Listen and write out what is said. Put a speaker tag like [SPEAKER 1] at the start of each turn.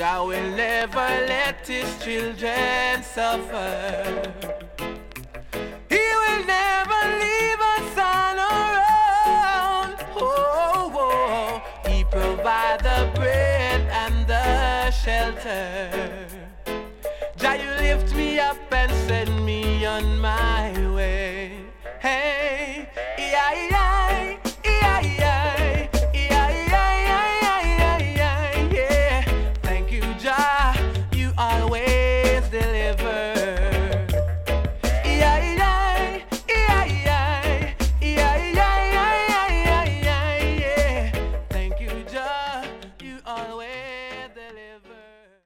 [SPEAKER 1] Jah will never let his children suffer. He will never leave us on our own. Oh, oh. He provides the bread and the shelter. Jah, you lift me up and send me on my way.